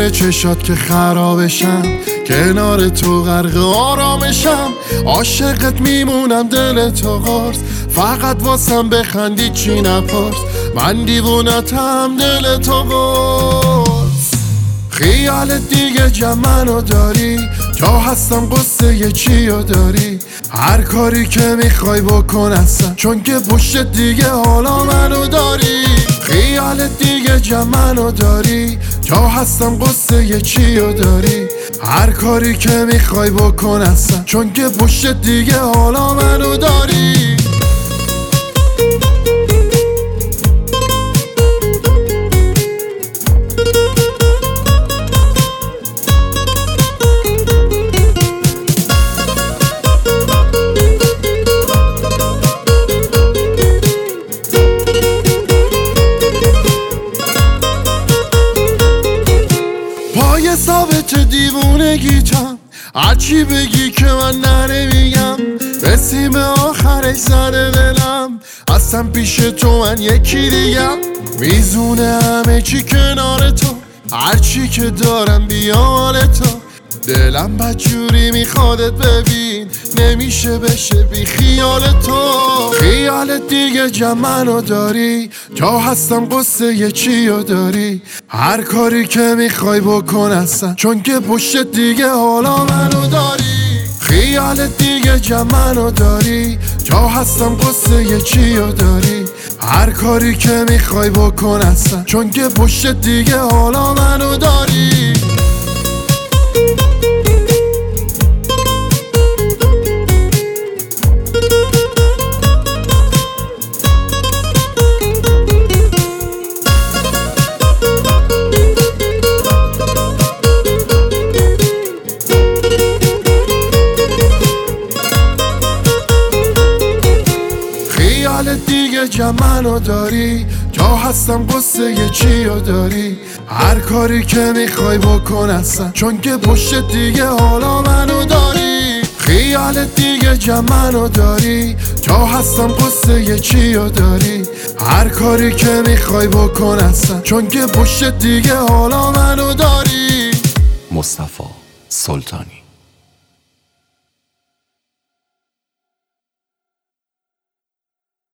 زیر چشات که خرابشم، کنار تو غرق آرامشم. عاشقت میمونم دل تو قرص، فقط واسم بخندی چی نپرس. من دیوونتم دل تو قرص. خیالت دیگه جمعو داری، تا هستم قصه چیو داری. هر کاری که میخوای بکن اصلا، چون که پشت دیگه حالا منو داری. خیالت دیگه جمعو داری، تا هستم قصه چیو داری. هر کاری که میخوای بکن اصلا، چون که پشت دیگه حالا منو داری. پای ثابت دیوونگیتم، هرچی بگی که من نمیگم. به سیم آخرش زده دلم، اصلا پیش تو من یکی دیگم. میزونه همه چی کنار تو، هرچی که دارم بیال تو. دلم بدجوری میخوادت ببین، نمیشه بشه بی خیال تو. خیالت دیگه جمعو داری، تا هستم قصه چیو داری. هر کاری که میخوای بکن اصلا، چون که پشت دیگه حالا منو داری. خیالت دیگه جمعو داری، تا هستم قصه چیو داری. هر کاری که میخوای بکن اصلا، چون که پشت دیگه حالا منو داری. خیالت دیگه جمعو داری، تا هستم قصه چیو داری. هر کاری که میخوای بکن اصلا، چون که پشت دیگه حالا منو داری. خیالت دیگه جمعو داری، تا هستم قصه چیو داری. هر کاری که میخوای بکن اصلا، چون که پشت دیگه حالا منو داری. مصطفی سلطانی.